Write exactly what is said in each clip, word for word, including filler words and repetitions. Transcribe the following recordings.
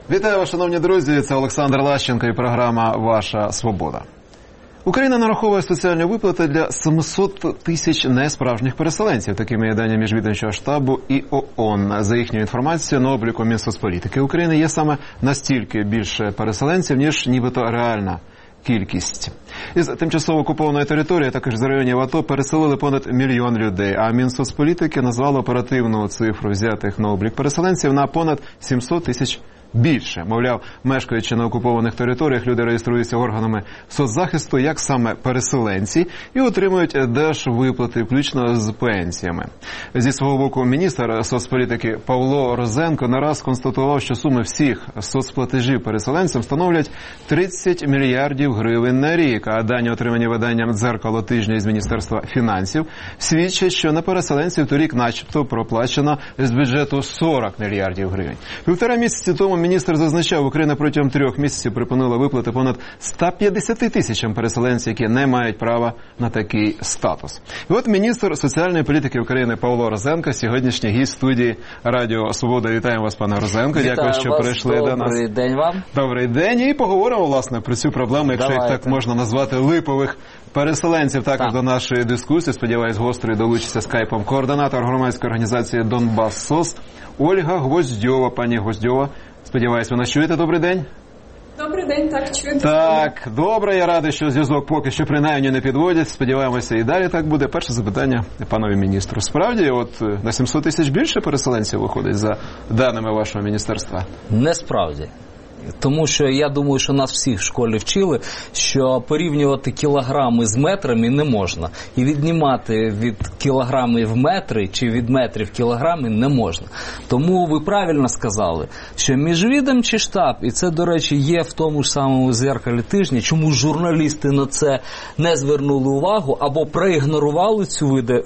Вітаю вас, шановні друзі, це Олександр Лащенко і програма «Ваша свобода». Україна нараховує соціальні виплати для сімсот тисяч несправжніх переселенців. Такими є дані міжвідомчого штабу і ООН. За їхньою інформацією, на обліку Мінсоцполітики України є саме настільки більше переселенців, ніж нібито реальна кількість. Із тимчасово окупованої території, також з районів АТО, переселили понад мільйон людей, а Мінсоцполітики назвало оперативну цифру взятих на облік переселенців на понад сімсот тисяч більше. Мовляв, мешкаючи на окупованих територіях, люди реєструються органами соцзахисту як саме переселенці і отримують держвиплати, включно з пенсіями. Зі свого боку, міністр соцполітики Павло Розенко нараз констатував, що суми всіх соцплатежів переселенцям становлять тридцять мільярдів гривень на рік, а дані, отримані виданням «Дзеркало тижня» із Міністерства фінансів, свідчать, що на переселенців торік начебто проплачено з бюджету сорок мільярдів гривень. Півтора місяці тому міністр зазначав, Україна протягом трьох місяців припинила виплати понад ста п'ятдесяти тисячам переселенців, які не мають права на такий статус. І от міністр соціальної політики України Павло Розенко, сьогоднішній гість студії Радіо Свобода. Вітаємо вас, пане Розенко. Вітаю. Дякую, що вас. прийшли Добрий до нас. Добрий день вам. Добрий день. І поговоримо, власне, про цю проблему, якщо Давайте. їх так можна назвати, липових переселенців. Також так. до нашої дискусії, сподіваюсь, гостро долучиться скайпом координатор громадської організації «Донбас СОС» Ольга Гвоздьова. Пані Гвоздьова, сподіваюсь, ви нас чуєте? Добрий день. Добрий день, так, чую. Так, добре, я радий, що зв'язок поки що принаймні не підводять. Сподіваємося, і далі так буде. Перше запитання панові міністру. Справді, от на сімсот тисяч більше переселенців виходить за даними вашого міністерства? Не справді. Тому що я думаю, що нас всіх в школі вчили, що порівнювати кілограми з метрами не можна. І віднімати від кілограмів метри чи від метрів кілограми не можна. Тому ви правильно сказали, що міжвідомчий штаб, і це, до речі, є в тому ж самому «Дзеркалі тижня», чому журналісти на це не звернули увагу або проігнорували цю виде,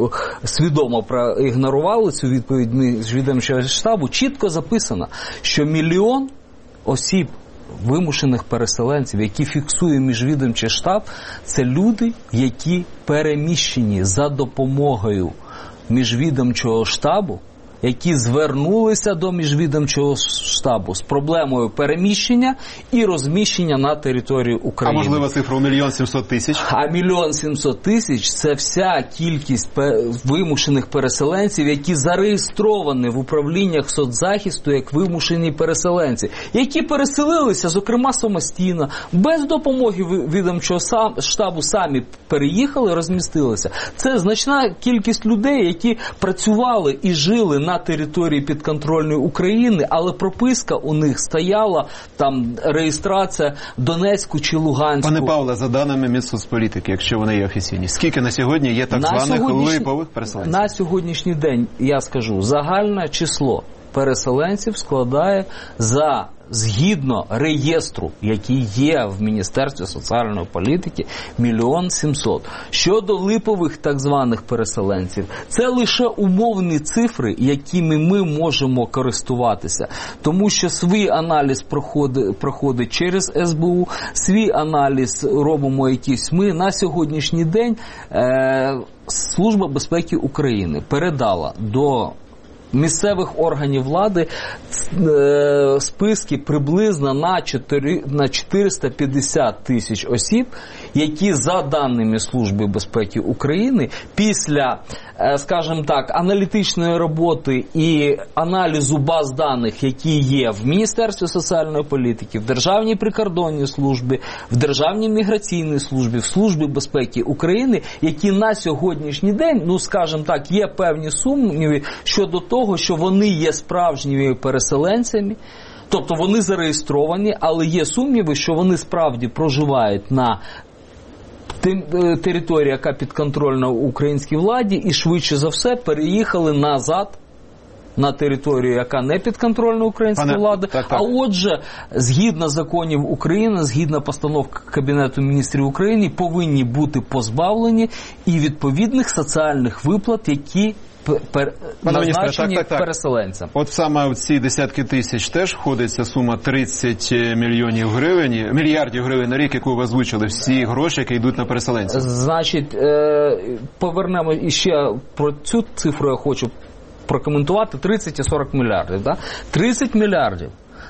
свідомо проігнорували цю відповідь міжвідомчого штабу, чітко записано, що мільйон осіб, вимушених переселенців, які фіксує міжвідомчий штаб, це люди, які переміщені за допомогою міжвідомчого штабу, які звернулися до міжвідомчого штабу з проблемою переміщення і розміщення на території України. А можливо цифра у мільйон сімсот тисяч? А мільйон сімсот тисяч – це вся кількість вимушених переселенців, які зареєстровані в управліннях соцзахисту як вимушені переселенці, які переселилися, зокрема, самостійно, без допомоги відомчого штабу самі переїхали, розмістилися. Це значна кількість людей, які працювали і жили на території підконтрольної України, але прописка у них стояла, там, реєстрація Донецьку чи Луганську. Пане Павле, за даними Мінсоцполітики, якщо вони є офіційні, скільки на сьогодні є так на званих липових переселенців? На сьогоднішній день, я скажу, загальне число переселенців складає за згідно реєстру, який є в Міністерстві соціальної політики, мільйон сімсот. Щодо липових так званих переселенців, це лише умовні цифри, якими ми можемо користуватися. Тому що свій аналіз проходить, проходить через ес бе у, свій аналіз робимо якийсь ми. На сьогоднішній день е, Служба безпеки України передала до місцевих органів влади е, списки приблизно на, чотири, на чотириста п'ятдесят тисяч осіб, які за даними Служби безпеки України після, е, скажімо так, аналітичної роботи і аналізу баз даних, які є в Міністерстві соціальної політики, в Державній прикордонній службі, в Державній міграційній службі, в Службі безпеки України, які на сьогоднішній день, ну, скажімо так, є певні сумніви щодо того, що вони є справжніми переселенцями, тобто вони зареєстровані, але є сумніви, що вони справді проживають на території, яка підконтрольна українській владі, і швидше за все переїхали назад на територію, яка не підконтрольна українській Пане, влади. так, так. А отже, згідно законів України, згідно постанов Кабінету міністрів України, повинні бути позбавлені і відповідних соціальних виплат, які пер... назначені так, так, так. переселенцям. От саме в ці десятки тисяч теж входить ця сума тридцять мільйонів гривень, мільярдів гривень на рік, яку ви озвучили, всі гроші, які йдуть на переселенців. Значить, е... повернемо іще про цю цифру, я хочу прокоментувати, тридцять і сорок мільярдів. Да? тридцять мільярдів.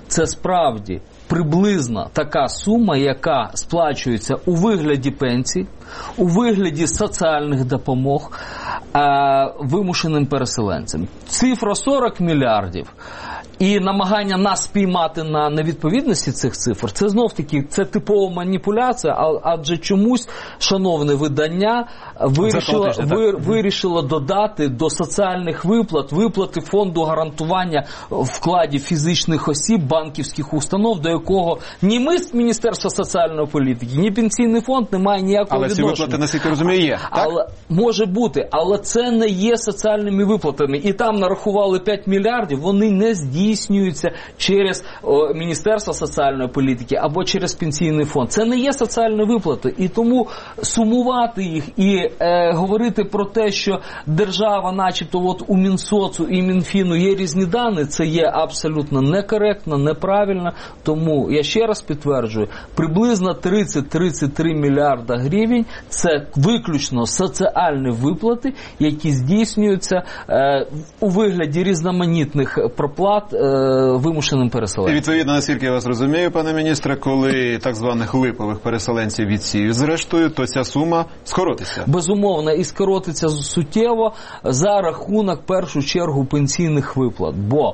це справді приблизно така сума, яка сплачується у вигляді пенсій, у вигляді соціальних допомог е, вимушеним переселенцям. Цифра сорок мільярдів. І намагання нас спіймати на невідповідності цих цифр, це знов-таки, це типова маніпуляція, адже чомусь шановне видання вирішило, ви, вирішило додати до соціальних виплат, виплати фонду гарантування вкладів фізичних осіб, банківських установ, до якого ні ми з Міністерства соціальної політики, ні Пенсійний фонд не має ніякого але відношення. Але ці виплати, наскільки розумію, є, так? Але, може бути, але це не є соціальними виплатами. І там нарахували п'ять мільярдів, вони не здійснюють. здійснюються через о, Міністерство соціальної політики або через Пенсійний фонд. Це не є соціальні виплати. І тому сумувати їх і е, говорити про те, що держава начебто от у Мінсоцу і Мінфіну є різні дані, це є абсолютно некоректно, неправильно. Тому я ще раз підтверджую, приблизно тридцять - тридцять три мільярда гривень – це виключно соціальні виплати, які здійснюються е, у вигляді різноманітних проплат вимушеним переселенцям. І відповідно, наскільки я вас розумію, пане міністре, коли так званих липових переселенців відсіють зрештою, то ця сума скоротиться. Безумовно, і скоротиться суттєво за рахунок, в першу чергу, пенсійних виплат. Бо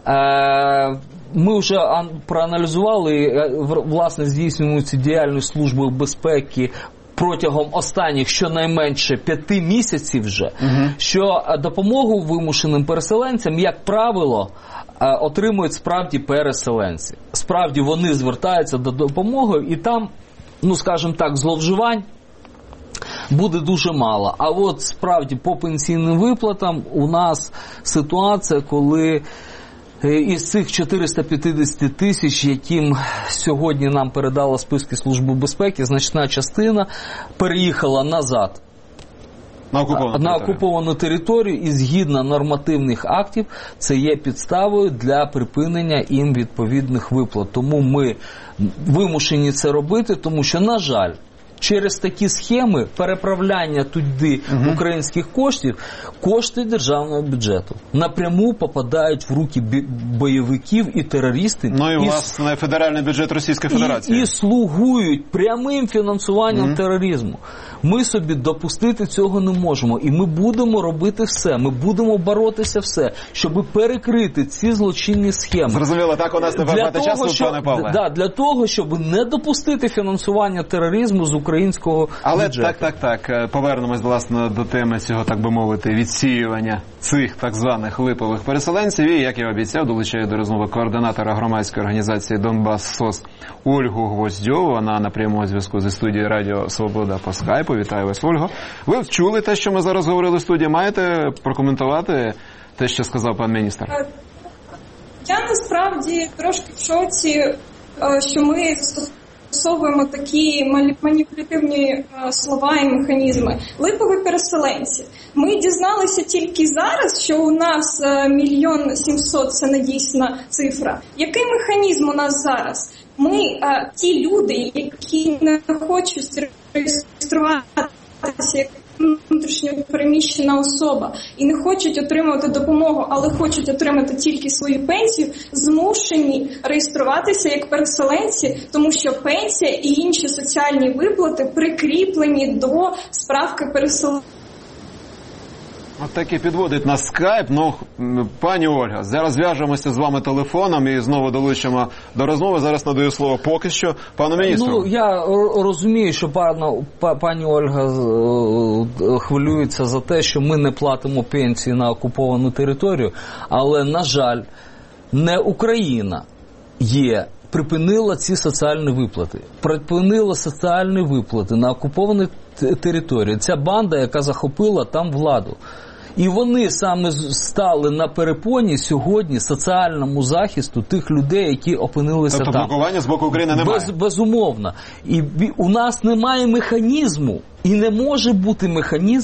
е- ми вже проаналізували, власне, здійснюємо цю діяльність Служби безпеки протягом останніх щонайменше п'яти місяців вже, угу. що допомогу вимушеним переселенцям, як правило, отримують справді переселенці. Справді вони звертаються до допомоги, і там, ну скажімо так, зловживань буде дуже мало. А от справді по пенсійним виплатам у нас ситуація, коли із цих чотириста п'ятдесят тисяч, яким сьогодні нам передала списки Служби безпеки, значна частина переїхала назад. На окуповану, на окуповану територію, і згідно нормативних актів це є підставою для припинення їм відповідних виплат. Тому ми вимушені це робити, тому що, на жаль, через такі схеми переправляння туди угу. українських коштів, кошти державного бюджету напряму попадають в руки бойовиків і терористів. Ну і, і власне, федеральний бюджет Російської Федерації. І, і слугують прямим фінансуванням угу. тероризму. Ми собі допустити цього не можемо. І ми будемо робити все. Ми будемо боротися все, щоб перекрити ці злочинні схеми. Зрозуміло, так у нас не багато часу, пане Павле. Да, для того, щоб не допустити фінансування тероризму з українського Але бюджету. так, так, так. Повернемось, власне, до теми цього, так би мовити, відсіювання цих так званих липових переселенців. І, як я обіцяв, долучаю до розмови координатора громадської організації «Донбас СОС» Ольгу Гвоздьову. Вона на прямому зв'язку зі студією Радіо Свобода по скайпу. Вітаю вас, Ольго. Ви чули те, що ми зараз говорили в студії? Маєте прокоментувати те, що сказав пан міністр? Я насправді трошки в шоці, що ми застосовуємо такі маніпулятивні слова і механізми. Липові переселенці. Ми дізналися тільки зараз, що у нас мільйон сімсот – це не дійсна цифра. Який механізм у нас зараз? Ми, а, ті люди, які не хочуть реєструватися як внутрішньо переміщена особа і не хочуть отримувати допомогу, але хочуть отримати тільки свою пенсію, змушені реєструватися як переселенці, тому що пенсія і інші соціальні виплати прикріплені до справки переселенця. От так і підводить на скайп. Ну, пані Ольга, зараз зв'яжемося з вами телефоном і знову долучимо до розмови. Зараз надаю слово поки що пану міністру. Ну, я розумію, що пана, пані Ольга хвилюється за те, що ми не платимо пенсії на окуповану територію, але, на жаль, не Україна є припинила ці соціальні виплати. Припинила соціальні виплати на окупованій території. Ця банда, яка захопила там владу. І вони саме стали на перепоні сьогодні соціальному захисту тих людей, які опинилися тобто, там. Тобто блокування з боку України немає? Без, безумовно. І у нас немає механізму, і не може бути механізму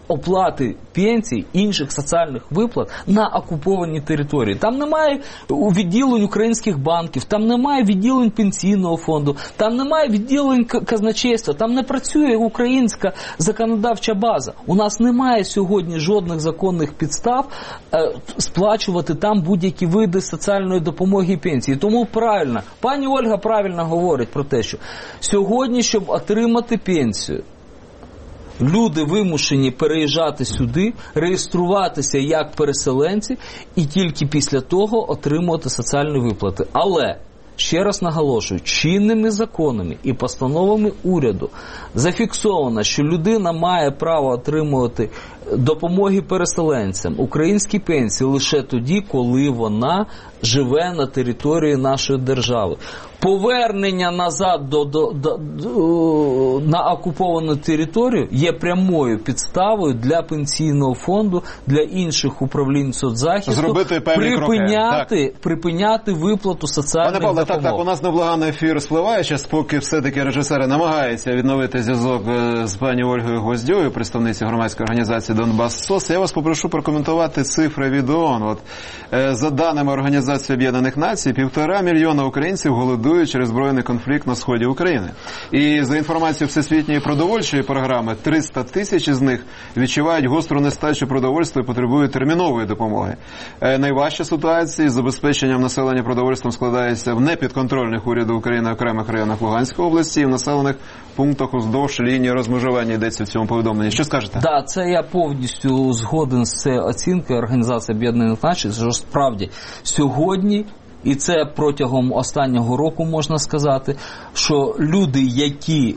оплати пенсій, інших соціальних виплат на окупованій території. Там немає відділень українських банків, там немає відділень пенсійного фонду, там немає відділень казначейства, там не працює українська законодавча база. У нас немає сьогодні жодних законних підстав е, сплачувати там будь-які види соціальної допомоги і пенсії. Тому правильно, пані Ольга правильно говорить про те, що сьогодні, щоб отримати пенсію, люди вимушені переїжджати сюди, реєструватися як переселенці і тільки після того отримувати соціальні виплати. Але, ще раз наголошую, чинними законами і постановами уряду зафіксовано, що людина має право отримувати допомоги переселенцям, українські пенсії лише тоді, коли вона живе на території нашої держави. Повернення назад до, до, до, до, на окуповану територію є прямою підставою для пенсійного фонду, для інших управлінь соцзахисту зробити певні припиняти, кроки. припиняти виплату соціальних Пане Павле, допомог. так, так, у нас невблаганний ефір спливає, зараз поки все-таки режисери намагаються відновити зв'язок з пані Ольгою Гвоздьовою, представницею громадської організації «Донбас СОС». Я вас попрошу прокоментувати цифри від ООН. От, е, за даними Організації Об'єднаних Націй, півтора мільйона українців голодують через збройний конфлікт на сході України. І за інформацією Всесвітньої продовольчої програми, триста тисяч із них відчувають гостру нестачу продовольства і потребують термінової допомоги. Е, найважча ситуація з забезпеченням населення продовольством складається в непідконтрольних уряду України окремих районах Луганської області і в населених пунктах уздовж лінії розмежування, йдеться в цьому повідомленні. Що скажете? Так, да, це я повністю згоден з цією оцінкою Організації Об'єднаних Націй, що справді сьогодні, і це протягом останнього року можна сказати, що люди, які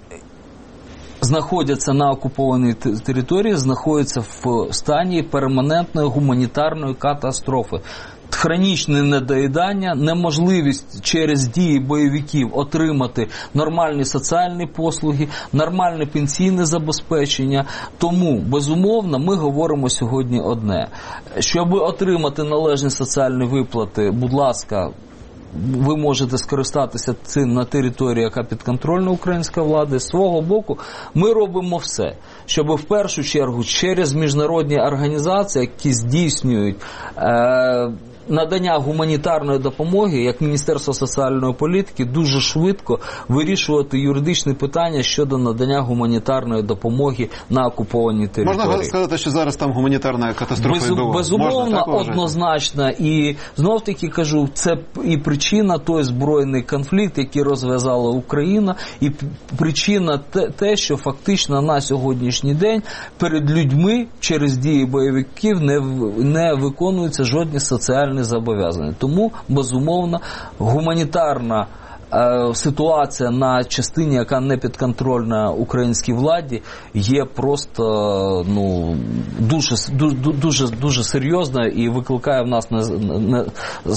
знаходяться на окупованій території, знаходяться в стані перманентної гуманітарної катастрофи. Хронічне недоїдання, неможливість через дії бойовиків отримати нормальні соціальні послуги, нормальне пенсійне забезпечення. Тому, безумовно, ми говоримо сьогодні одне. Щоб отримати належні соціальні виплати, будь ласка, ви можете скористатися цим на території, яка підконтрольна української влади. З свого боку, ми робимо все, щоб в першу чергу через міжнародні організації, які здійснюють е- надання гуманітарної допомоги, як Міністерство соціальної політики, дуже швидко вирішувати юридичні питання щодо надання гуманітарної допомоги на окупованій території. Можна сказати, що зараз там гуманітарна катастрофа Безу, відбувається? Безумовно, однозначно. І знов-таки кажу, це і причина той збройний конфлікт, який розв'язала Україна, і причина те, те, що фактично на сьогоднішній день перед людьми через дії бойовиків не, не виконуються жодні соціальні зобов'язання. Тому, безумовно, гуманітарна е, ситуація на частині, яка не підконтрольна українській владі, є просто ну, дуже, дуже, дуже серйозна і викликає в нас не, не,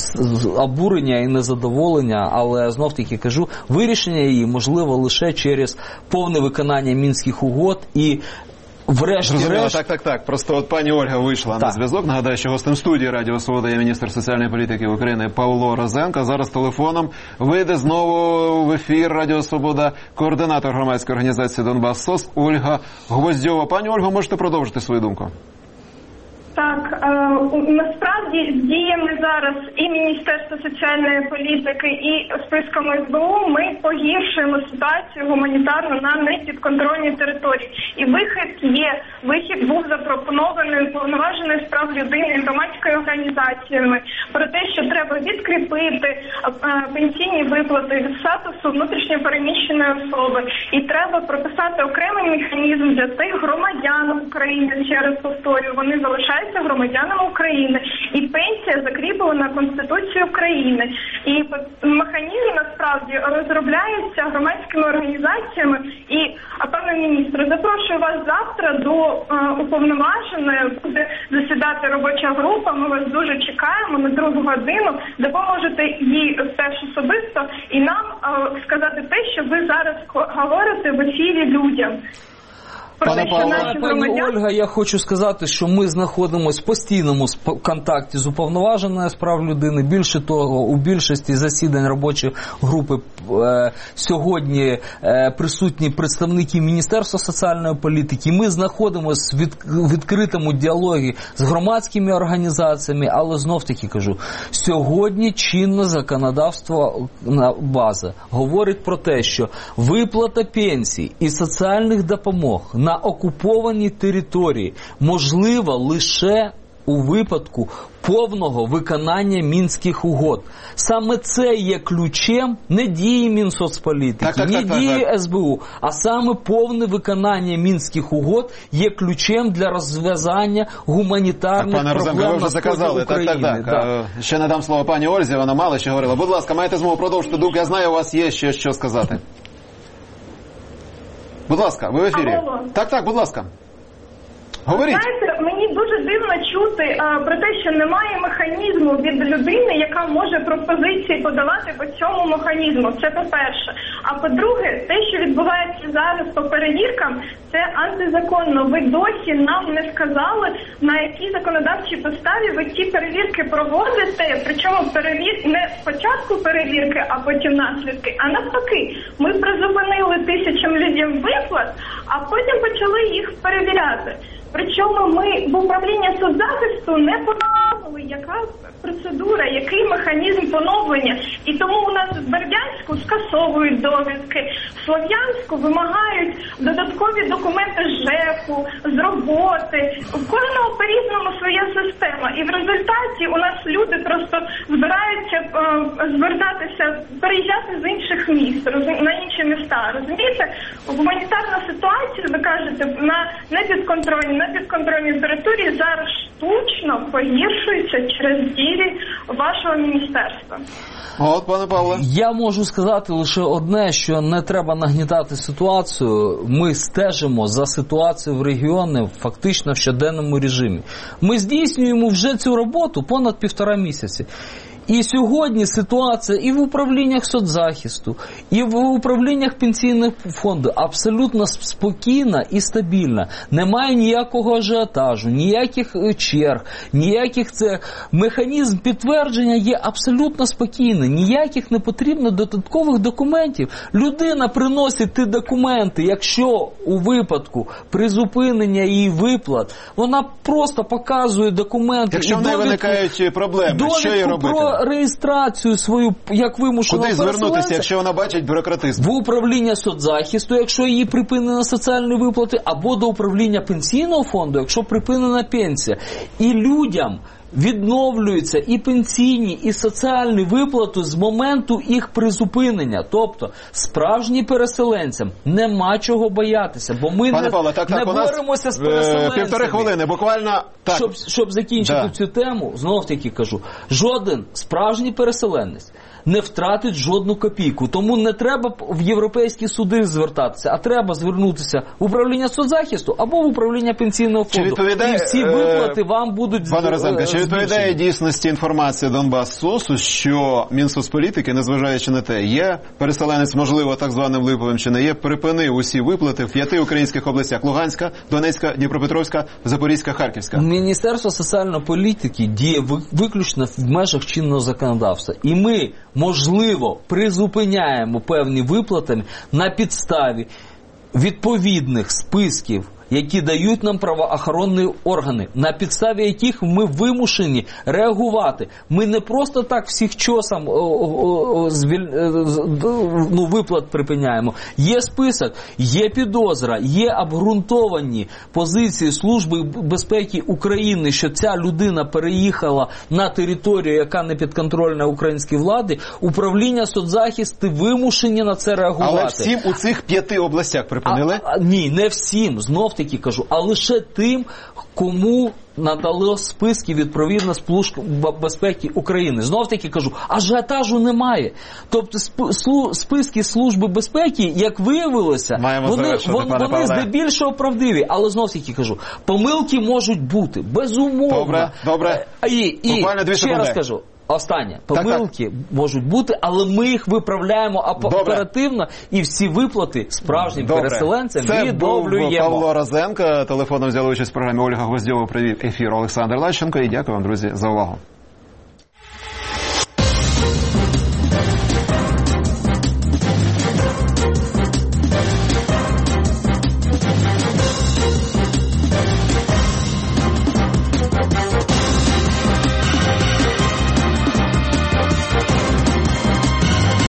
обурення і незадоволення, але знов-таки кажу, вирішення її можливо лише через повне виконання Мінських угод і врешті-решт... Так, так, так. Просто от пані Ольга вийшла так на зв'язок. Нагадаю, що гостем студії Радіо Свобода є міністр соціальної політики України Павло Розенко. Зараз телефоном вийде знову в ефір Радіо Свобода координатор громадської організації «Донбас СОС» Ольга Гвоздьова. Пані Ольго, можете продовжити свою думку? Так, е, насправді з діями зараз і Міністерства соціальної політики, і списком ес бе у ми погіршуємо ситуацію гуманітарну на непідконтрольній території. І вихід є. Вихід був запропонований Уповноваженою з прав людини і громадськими організаціями про те, що треба відкріпити е, пенсійні виплати від статусу внутрішньопереміщеної особи. І треба прописати окремий механізм для тих громадян України, ще раз повторюю, вони залишаються громадянами України, і пенсія закріплена Конституцією України. І механізм насправді розробляється громадськими організаціями. І, пане міністре, запрошую вас завтра до е, уповноваженої, буде засідати робоча група, ми вас дуже чекаємо на другу годину, допоможете їй теж особисто і нам е, сказати те, що ви зараз говорите в ефірі людям. про те, що наші Пані громадяни... Ольга, я хочу сказати, що ми знаходимося в постійному контакті з уповноваженою з прав людини. Більше того, у більшості засідань робочої групи е, сьогодні е, присутні представники Міністерства соціальної політики. Ми знаходимося в від, відкритому діалогі з громадськими організаціями, але знов-таки кажу, сьогодні чинне законодавство база говорить про те, що виплата пенсій і соціальних допомог на окупованій території можлива лише у випадку повного виконання Мінських угод. Саме це є ключем не дії Мінсоцполітики, так, так, не так, дії так, так. ес бе у, а саме повне виконання Мінських угод є ключем для розв'язання гуманітарних так, пане проблем Розенко, ви вже на сході заказали. України. Так, так, так. Да. Ще надам слово пані Ользі, вона мало що говорила. Будь ласка, маєте змогу продовжити думку. Я знаю, у вас є ще що сказати. Будь ласка, ви в ефірі. Алло. Так, так, будь ласка. Говоріть. Знаєте, мені дуже дивно чути а, про те, що немає механізму від людини, яка може пропозиції подавати по цьому механізму. Це по-перше. А по-друге, те, що відбувається зараз по перевіркам, це антизаконно. Ви досі нам не сказали, на якій законодавчій підставі ви ці перевірки проводите, причому перевір... не спочатку перевірки, а потім наслідки, а навпаки. Ми призупинили тисячам людям виплат, а потім почали їх перевіряти. Причому ми в управління соцзахисту не поновили, яка процедура, який механізм поновлення. І тому у нас в Бердянську скасовують довідки, в Слов'янську вимагають додаткові документи з ЖЕКу, з роботи. У кожного по-різному своя система. І в результаті у нас люди просто збираються е, звертатися, переїжджати з інших міст, розум- на інші міста. Розумієте? Гуманітарна ситуація, ви кажете, на непідконтрольній, на підконтрольній території зараз штучно погіршується через дії вашого міністерства. От, пане Павле. Я можу сказати лише одне, що не треба нагнітати ситуацію. Ми стежимо за ситуацією в регіоні фактично в щоденному режимі. Ми здійснюємо вже цю роботу понад півтора місяці. І сьогодні ситуація і в управліннях соцзахисту, і в управліннях пенсійних фондів абсолютно спокійна і стабільна. Немає ніякого ажіотажу, ніяких черг, ніяких це... Механізм підтвердження є абсолютно спокійний. Ніяких не потрібно додаткових документів. Людина приносить ті документи, якщо у випадку призупинення її виплат, вона просто показує документи. Якщо і в неї довідку, виникають проблеми, що їй робити? Про реєстрацію свою, як вимушеного Куди переселенця. звернутися, якщо вона бачить бюрократизм? В управління соцзахисту, якщо її припинено соціальні виплати, або до управління пенсійного фонду, якщо припинена пенсія. І людям відновлюються і пенсійні, і соціальні виплати з моменту їх призупинення. Тобто, справжнім переселенцям нема чого боятися, бо ми Пане не, Павло, так, не так, у нас боремося з переселенцями. Півтори хвилини, буквально так. Щоб, щоб закінчити Да. цю тему, знов-таки кажу, жоден справжній переселенець не втратить жодну копійку. Тому не треба в європейські суди звертатися, а треба звернутися в управління соцзахисту або в управління пенсійного фонду. відповідає, І всі виплати вам будуть Пане Розенко, чи збільшені. відповідає дійсності інформація Донбас-Сосу, що Мінсоцполітики, незважаючи на те, є переселенець, можливо, так званим липовим чи не є, припинив усі виплати в п'яти українських областях: Луганська, Донецька, Дніпропетровська, Запорізька, Харківська? Міністерство соціальної політики діє виключно в межах чинного законодавства. І ми, можливо, призупиняємо певні виплати на підставі відповідних списків, які дають нам правоохоронні органи, на підставі яких ми вимушені реагувати. Ми не просто так всіх чосом ну, виплат припиняємо. Є список, є підозра, є обґрунтовані позиції Служби безпеки України, що ця людина переїхала на територію, яка не підконтрольна українській владі. Управління соцзахисту вимушені на це реагувати. Але всім у цих п'яти областях припинили? А, а, ні, не всім, знов-таки кажу, а лише тим, кому надало списки відповідно Служби безпеки України. Знов-таки кажу, ажіотажу немає. Тобто списки Служби безпеки, як виявилося, Маємо вони, вони, вони здебільшого правдиві. Але знов-таки кажу, помилки можуть бути, безумовно. Добре, добре. І, і ще секунди. раз кажу, Останнє. Помилки так, так. можуть бути, але ми їх виправляємо оперативно і всі виплати справжнім Добре. переселенцям Це відновлюємо. Це був Павло Розенко. Телефоном взяли участь в програмі Ольга Гвоздьова. Привів ефір Олександр Лащенко. І дякую вам, друзі, за увагу.